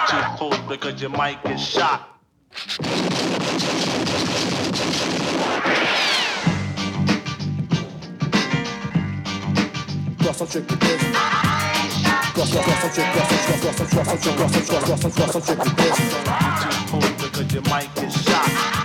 too close because you might get shot. Cross some trick with business. Cross some trick with business. Too close because you might get shot.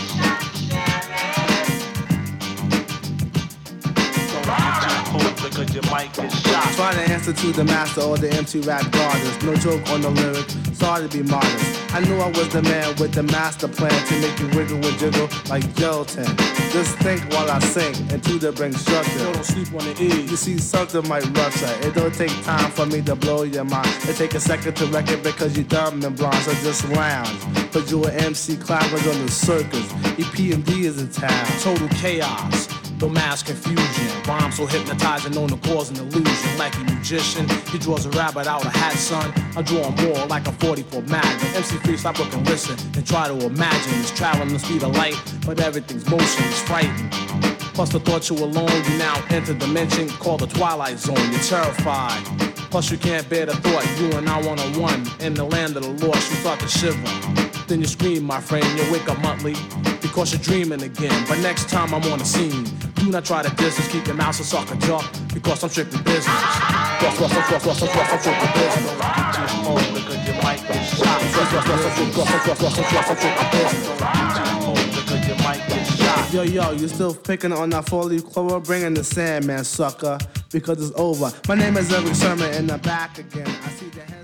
Because you might get shot. Trying to answer to the master or the MC rap goddess. No joke on the lyric, sorry to be modest. I knew I was the man with the master plan to make you wiggle and jiggle like gelatin. Just think while I sing and to the bring structure. Don't sleep on the E. You see something might rupture. It don't take time for me to blow your mind. It take a second to wreck it because you dumb and blind. So just lounge. But you an MC Clouders on the circus. EPMD is in town. Total chaos. No mass confusion. Rhymes so hypnotizing, known to cause an illusion. Like a magician, he draws a rabbit out of hat, son. I'm drawing more like a 44 Magnum. MC Free, stop, look and listen, and try to imagine. It's traveling the speed of light, but everything's motion is frightening. Plus the thought you alone, you now enter dimension called the Twilight Zone. You're terrified. Plus you can't bear the thought, you and I one-on-one. In the land of the lost, you start to shiver. Then you scream, my friend, you wake up monthly because you're dreaming again. But next time I'm on the scene, do not try to distance, keep your mouth a sucker jaw because I'm strictly business. I'm strictly business. Too close because you might get shot. Because you might get shot. Yo, you still picking on that four-leaf clover? Bringing the Sandman, sucker, because it's over. My name is Eric Sermon, and I'm back again. I see the